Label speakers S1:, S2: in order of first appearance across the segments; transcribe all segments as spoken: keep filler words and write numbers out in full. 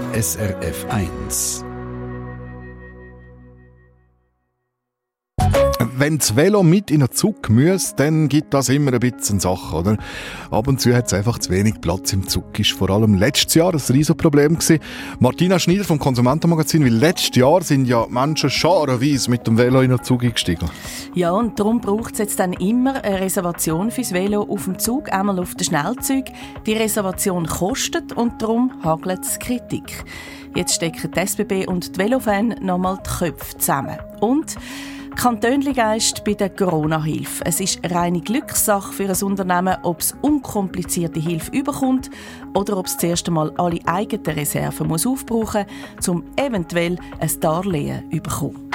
S1: S R F eins. Wenn das Velo mit in einen Zug muss, dann gibt das immer ein bisschen Sache, oder? Ab und zu hat es einfach zu wenig Platz im Zug. Ist vor allem letztes Jahr ein riesiges Problem gewesen. Martina Schneider vom Konsumentenmagazin, weil letztes Jahr sind ja Menschen scharenweise mit dem Velo in einen Zug eingestiegen.
S2: Ja, und darum braucht es jetzt dann immer eine Reservation fürs Velo auf dem Zug, einmal auf den Schnellzug. Die Reservation kostet und darum hagelt es Kritik. Jetzt stecken die S B B und die Velofans nochmal die Köpfe zusammen. Und Kantönli-Geist bei der Corona-Hilfe. Es ist reine Glückssache für ein Unternehmen, ob es unkomplizierte Hilfe überkommt oder ob es zuerst einmal alle eigenen Reserven muss aufbrauchen muss, um eventuell ein Darlehen zu bekommen.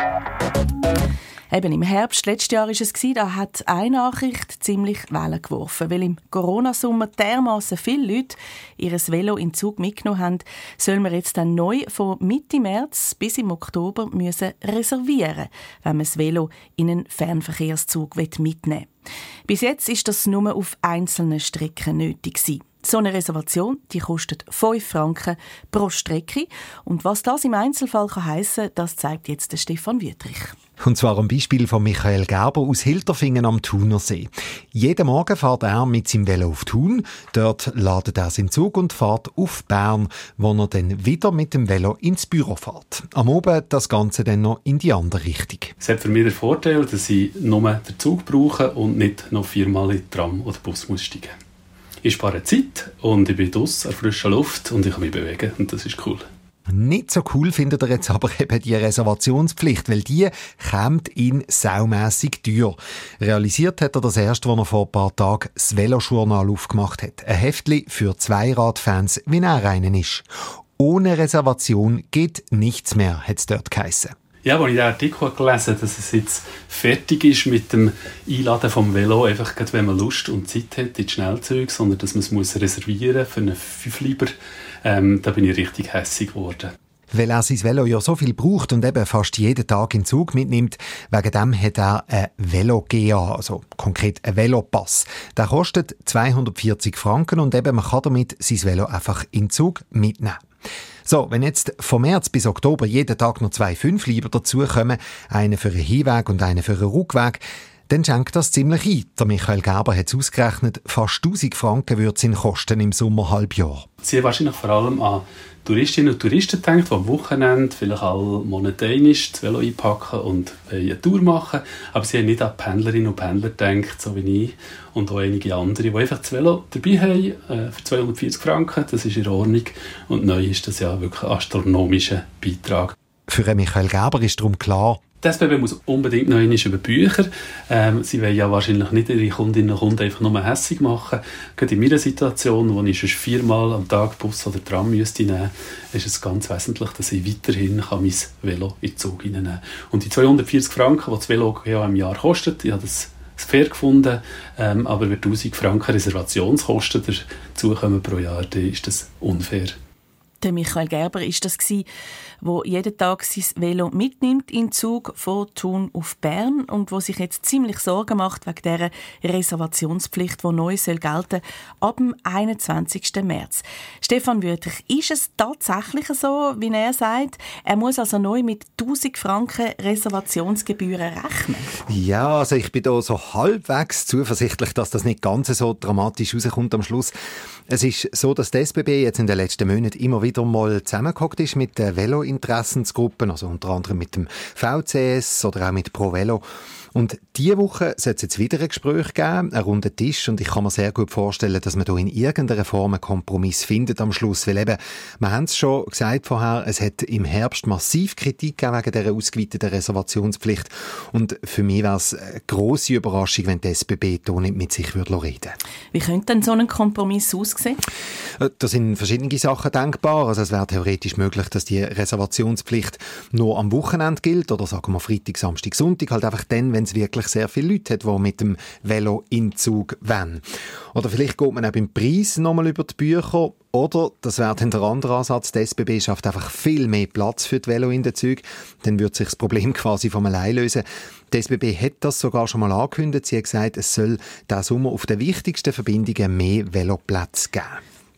S2: Eben im Herbst letztes Jahr war es, da hat eine Nachricht ziemlich Wellen geworfen. Weil im Corona-Sommer dermassen viele Leute ihr Velo in den Zug mitgenommen haben, sollen wir jetzt dann neu von Mitte März bis im Oktober müssen reservieren, wenn man das Velo in einen Fernverkehrszug mitnehmen will. Bis jetzt ist das nur auf einzelnen Strecken nötig gewesen. So eine Reservation die kostet fünf Franken pro Strecke. Und was das im Einzelfall heissen kann, das zeigt jetzt der Stefan Wüthrich.
S3: Und zwar am Beispiel von Michael Gerber aus Hilterfingen am Thunersee. Jeden Morgen fährt er mit seinem Velo auf Thun. Dort ladet er seinen Zug und fährt auf Bern, wo er dann wieder mit dem Velo ins Büro fährt. Am Abend das Ganze dann noch in die andere Richtung.
S4: Es hat für mich den Vorteil, dass ich nur den Zug brauche und nicht noch viermal in den Tram oder Bus muss steigen. Ich spare Zeit und ich bin draussen an frischer Luft und ich kann mich bewegen und das ist cool.
S3: Nicht so cool findet er jetzt aber eben die Reservationspflicht, weil die kommt ihn saumässig teuer. Realisiert hat er das erst, als er vor ein paar Tagen das Velojournal aufgemacht hat. Ein Heftli für Zweiradfans, wie er einen ist. Ohne Reservation geht nichts mehr, hat es dort geheissen.
S4: Ja, als ich den Artikel gelesen habe, dass es jetzt fertig ist mit dem Einladen vom Velo, einfach gerade, wenn man Lust und Zeit hat in die Schnellzüge, sondern dass man es muss reservieren für einen Fünfliber, ähm, da bin ich richtig hässig geworden.
S3: Weil er sein Velo ja so viel braucht und eben fast jeden Tag in den Zug mitnimmt, wegen dem hat er ein Velo-G A, also konkret ein Velopass. Der kostet zweihundertvierzig Franken und eben man kann damit sein Velo einfach in den Zug mitnehmen. So, wenn jetzt von März bis Oktober jeden Tag noch zwei Fünfliber dazukommen, einen für einen Hinweg und einen für einen Rückweg, dann schenkt das ziemlich ein. Der Michael Gerber hat es ausgerechnet, fast tausend Franken würde es ihn kosten im Sommerhalbjahr.
S4: Sie haben wahrscheinlich vor allem an Touristinnen und Touristen gedacht, die am Wochenende vielleicht alle Monate das Velo einpacken und eine Tour machen. Aber sie haben nicht an Pendlerinnen und Pendler gedacht, so wie ich und auch einige andere, die einfach das Velo dabei haben äh, für zweihundertvierzig Franken. Das ist in Ordnung. Und neu ist das ja wirklich ein astronomischer Beitrag.
S3: Für Michael Gerber ist darum klar,
S4: die S B B muss unbedingt noch einmal über Bücher. Ähm, sie wollen ja wahrscheinlich nicht ihre Kundinnen und Kunden einfach nur hässig machen. Gerade in meiner Situation, wo ich schon viermal am Tag Bus oder Tram müsste nehmen, ist es ganz wesentlich, dass ich weiterhin kann mein Velo in den Zug hineinnehmen kann. Und die zweihundertvierzig Franken, die das Velo ja im Jahr kostet, ich habe das fair gefunden, ähm, aber wenn tausend Franken Reservationskosten dazukommen pro Jahr, dann ist das unfair.
S2: Der Michael Gerber war das, der jeden Tag sein Velo mitnimmt in den Zug von Thun auf Bern und wo sich jetzt ziemlich Sorgen macht wegen dieser Reservationspflicht, die neu soll gelten ab dem einundzwanzigsten März. Stefan Wüthrich, ist es tatsächlich so, wie er sagt, er muss also neu mit tausend Franken Reservationsgebühren rechnen?
S3: Ja, also ich bin da so halbwegs zuversichtlich, dass das nicht ganz so dramatisch rauskommt am Schluss. Es ist so, dass die S B B jetzt in den letzten Monaten immer wieder mal zusammengehockt ist mit den Velo-Interessensgruppen, also unter anderem mit dem V C S oder auch mit ProVelo. Und diese Woche soll es jetzt wieder ein Gespräch geben, einen runden Tisch, und ich kann mir sehr gut vorstellen, dass man da in irgendeiner Form einen Kompromiss findet am Schluss, weil eben, wir haben es schon gesagt vorher, es hat im Herbst massiv Kritik gegeben wegen dieser ausgeweiteten Reservationspflicht, und für mich wäre es eine grosse Überraschung, wenn die S B B da nicht mit sich reden würde.
S2: Wie könnte denn so ein Kompromiss aussehen?
S3: Da sind verschiedene Sachen denkbar. Also es wäre theoretisch möglich, dass die Reservationspflicht nur am Wochenende gilt, oder sagen wir Freitag, Samstag, Sonntag, halt einfach dann, wenn es wirklich sehr viele Leute hat, die mit dem Velo in den Zug wollen. Oder vielleicht geht man auch beim Preis nochmal über die Bücher. Oder, das wäre dann der andere Ansatz, die S B B schafft einfach viel mehr Platz für die Velo in den Zügen. Dann würde sich das Problem quasi von allein lösen. Die S B B hat das sogar schon mal angekündigt. Sie hat gesagt, es soll diesen Sommer auf den wichtigsten Verbindungen mehr Veloplätze geben.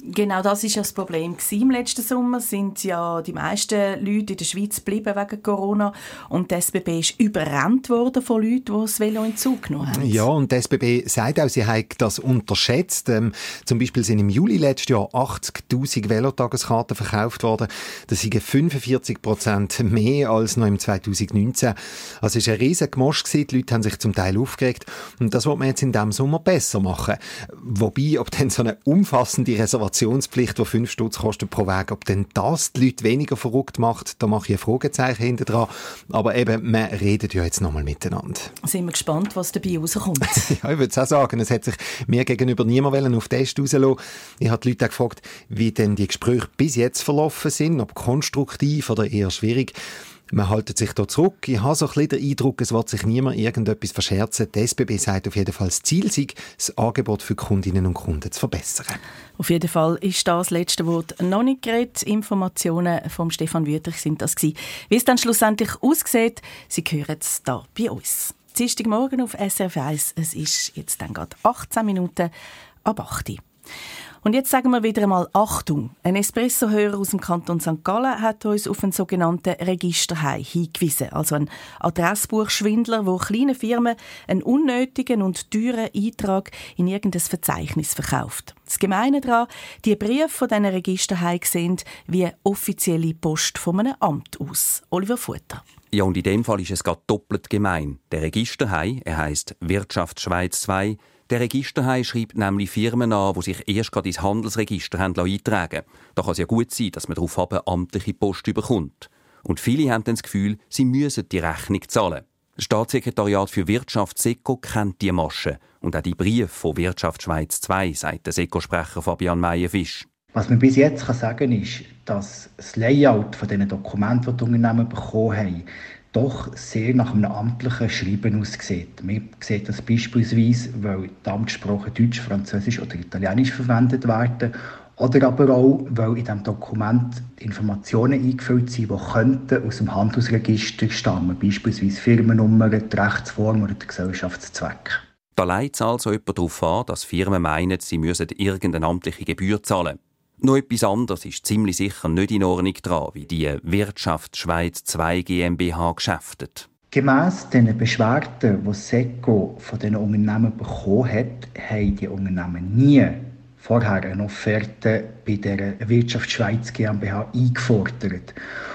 S2: Genau das war ja das Problem. Im letzten Sommer sind ja die meisten Leute in der Schweiz geblieben wegen Corona und die S B B ist überrannt worden von Leuten, die das Velo in Zug genommen haben.
S3: Ja, und die S B B sagt auch, sie haben das unterschätzt. Ähm, zum Beispiel sind im Juli letztes Jahr achtzigtausend Velotageskarten verkauft worden. Das sind fünfundvierzig Prozent mehr als noch im zweitausendneunzehn. Also es war ein riesiger Gmosch gewesen. Die Leute haben sich zum Teil aufgeregt. Und das wollen wir jetzt in diesem Sommer besser machen. Wobei, ob dann so eine umfassende Reservationspflicht, die fünf Stutz kostet pro Weg, ob denn das die Leute weniger verrückt macht, da mache ich ein Fragezeichen hinter dran. Aber eben, wir reden ja jetzt nochmal miteinander.
S2: Sind wir gespannt, was dabei rauskommt.
S3: Ja, ich würde es auch sagen, es hat sich mir gegenüber niemand auf den Test rauslassen. Ich habe die Leute auch gefragt, wie denn die Gespräche bis jetzt verlaufen sind, ob konstruktiv oder eher schwierig. Man hält sich da zurück. Ich habe so ein bisschen den Eindruck, es wird sich niemand irgendetwas verscherzen. Die S B B sagt auf jeden Fall, das Ziel sei, das Angebot für Kundinnen und Kunden zu verbessern.
S2: Auf jeden Fall ist das letzte Wort noch nicht geredet. Informationen von Stefan Wüthrich sind das gewesen. Wie es dann schlussendlich aussieht, Sie hören es hier bei uns. Dienstagmorgen auf S R F eins. Es ist jetzt dann gerade achtzehn Minuten ab acht Uhr. Und jetzt sagen wir wieder einmal Achtung. Ein Espresso-Hörer aus dem Kanton Sankt Gallen hat uns auf einen sogenannten Registerhai hingewiesen. Also ein Adressbuchschwindler, der kleinen Firmen einen unnötigen und teuren Eintrag in irgendein Verzeichnis verkauft. Das Gemeine daran, die Briefe von diesen Registerhai sehen wie offizielle Post von einem Amt aus. Oliver Futter.
S5: Ja, und in dem Fall ist es gerade doppelt gemein. Der Registerhai, er heisst Wirtschaftsschweiz zwei, der Registerhai schreibt nämlich Firmen an, die sich erst gerade ins Handelsregister haben eintragen lassen. Da kann es ja gut sein, dass man darauf eine amtliche Post bekommt. Und viele haben dann das Gefühl, sie müssen die Rechnung zahlen. Das Staatssekretariat für Wirtschaft SECO kennt die Masche. Und auch die Briefe von Wirtschaftsschweiz zwei, sagt der SECO-Sprecher Fabian Meyer-Fisch.
S6: Was man bis jetzt sagen kann, ist, dass das Layout von diesen Dokumenten, die die Unternehmen bekommen haben, doch sehr nach einem amtlichen Schreiben aussieht. Man sieht das beispielsweise, weil die Amtssprachen Deutsch, Französisch oder Italienisch verwendet werden, oder aber auch, weil in diesem Dokument Informationen eingefüllt sind, die könnten aus dem Handelsregister stammen, beispielsweise Firmennummer, die Rechtsform oder der Gesellschaftszweck.
S5: Da leitet es also jemand darauf an, dass Firmen meinen, sie müssen irgendeine amtliche Gebühr zahlen. Noch etwas anderes ist ziemlich sicher nicht in Ordnung dran, wie die Wirtschaftsschweiz zwei GmbH geschäftet.
S6: Gemäss den Beschwerden, die SECO von diesen Unternehmen bekommen hat, haben die Unternehmen nie vorher eine Offerte bei der Wirtschaftsschweiz GmbH eingefordert.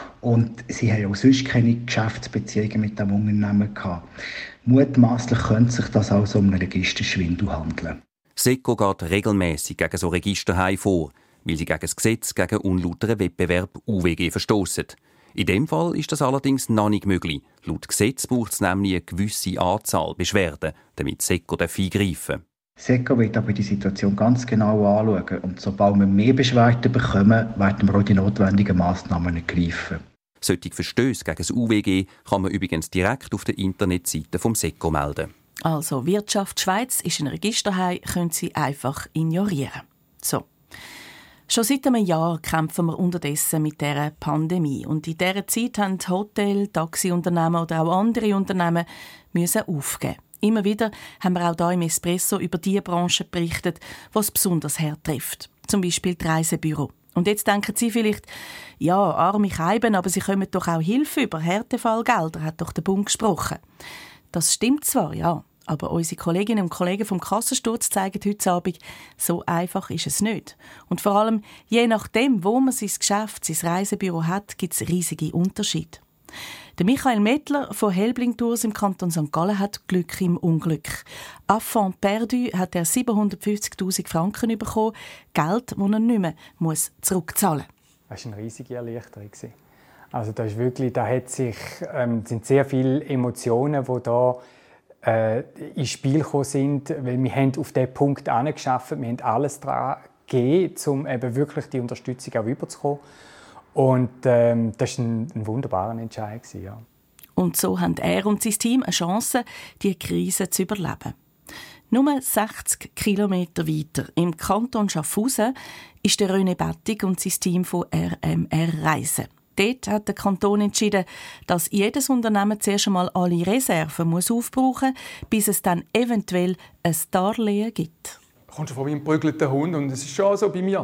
S6: Und sie haben auch sonst keine Geschäftsbeziehungen mit dem Unternehmen gehabt. Mutmaßlich könnte sich das also um einen Registerschwindel handeln.
S5: SECO geht regelmässig gegen so Registerhai vor, weil sie gegen das Gesetz gegen unlauteren Wettbewerb U W G verstoßen. In dem Fall ist das allerdings noch nicht möglich. Laut Gesetz braucht es nämlich eine gewisse Anzahl Beschwerden, damit SECO eingreifen darf.
S6: SECO wird aber die Situation ganz genau anschauen und sobald wir mehr Beschwerden bekommen, werden wir auch die notwendigen Massnahmen ergreifen.
S5: Solche Verstöße gegen das U W G kann man übrigens direkt auf der Internetseite vom SECO melden.
S2: Also Wirtschaft Schweiz ist ein Registerhai, können Sie einfach ignorieren. So. Schon seit einem Jahr kämpfen wir unterdessen mit dieser Pandemie. Und in dieser Zeit haben Hotel, Taxiunternehmen oder auch andere Unternehmen müssen aufgeben. Immer wieder haben wir auch hier im Espresso über die Branche berichtet, die es besonders hart trifft. Zum Beispiel die Reisebüro. Und jetzt denken Sie vielleicht, ja, arme Scheiben, aber sie kommen doch auch Hilfe über. Härtefallgelder, hat doch der Bund gesprochen. Das stimmt zwar, ja. Aber unsere Kolleginnen und Kollegen vom Kassensturz zeigen heute Abend, so einfach ist es nicht. Und vor allem, je nachdem, wo man sein Geschäft, sein Reisebüro hat, gibt es riesige Unterschiede. Der Michael Mettler von Helbling Tours im Kanton Sankt Gallen hat Glück im Unglück. Affront perdu hat er siebenhundertfünfzigtausend Franken bekommen, Geld, das er nicht mehr muss zurückzahlen muss.
S7: Das war eine riesige Erleichterung. Also das ist wirklich, da hat sich, ähm, sind sehr viele Emotionen, die da äh, ins Spiel gekommen sind, weil wir haben auf diesen Punkt angeschafft, wir haben alles daran gegeben, um eben wirklich die Unterstützung auch überzukommen. Und ähm, das war ein, ein wunderbarer Entscheid. Ja.
S2: Und so haben er und sein Team eine Chance, diese Krise zu überleben. Nur sechzig Kilometer weiter, im Kanton Schaffhausen, ist der René Bettig und sein Team von R M R Reisen. Dort hat der Kanton entschieden, dass jedes Unternehmen zuerst einmal alle Reserven muss aufbrauchen muss, bis es dann eventuell ein Darlehen gibt.
S8: Du kommst vor wie ein prügelter Hund und es ist schon so bei mir,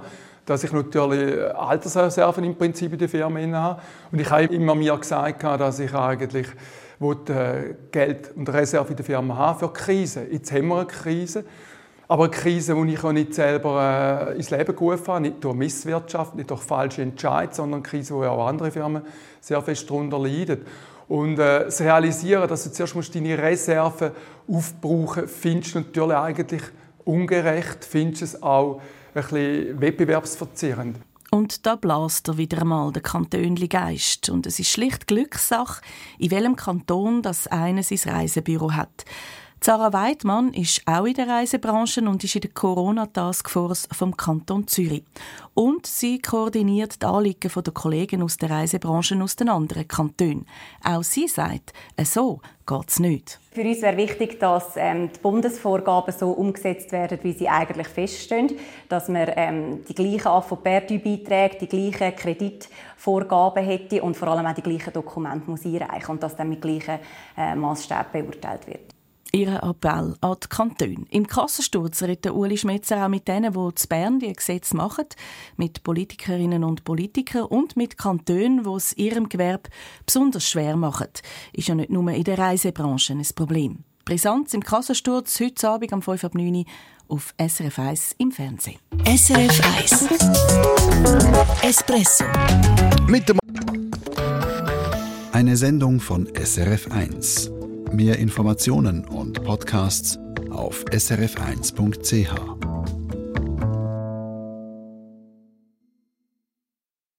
S8: dass ich natürlich Altersreserven im Prinzip in der Firma habe. Und ich habe immer mir gesagt, dass ich eigentlich Geld und Reserve in der Firma habe für Krisen. Jetzt haben wir eine Krise. Aber eine Krise, die ich auch nicht selber äh, ins Leben gerufen habe, nicht durch Misswirtschaft, nicht durch falsche Entscheidungen, sondern eine Krise, wo auch andere Firmen sehr fest darunter leiden. Und äh, das Realisieren, dass du zuerst musst deine Reserven aufbrauchen musst, findest du natürlich eigentlich ungerecht, findest es auch ein bisschen wettbewerbsverzerrend.
S2: Und da bläst er wieder einmal der Kantönli Geist. Und es ist schlicht Glückssache, in welchem Kanton das eine sein Reisebüro hat. Sarah Weidmann ist auch in der Reisebranche und ist in der Corona-Taskforce vom Kanton Zürich. Und sie koordiniert die Anliegen der Kollegen aus der Reisebranche aus den anderen Kantonen. Auch sie sagt, so geht es nicht.
S9: Für uns wäre wichtig, dass ähm, die Bundesvorgaben so umgesetzt werden, wie sie eigentlich feststehen. Dass man ähm, die gleichen A V P-Beiträge, die gleichen Kreditvorgaben hätte und vor allem auch die gleichen Dokumente muss einreichen und dass dann mit gleichen äh, Maßstäben beurteilt wird.
S2: Ihr Appell an die Kantone. Im Kassensturz redet Uli Schmetzer auch mit denen, die in Bern die Gesetze machen, mit Politikerinnen und Politikern und mit Kantonen, die es ihrem Gewerbe besonders schwer machen. Ist ja nicht nur in der Reisebranche ein Problem. Brisanz im Kassensturz heute Abend um fünf Uhr neun auf S R F eins im Fernsehen.
S10: S R F eins Espresso.
S1: Mit dem
S11: Eine Sendung von S R F eins. Mehr Informationen und Podcasts auf s r f eins punkt c h.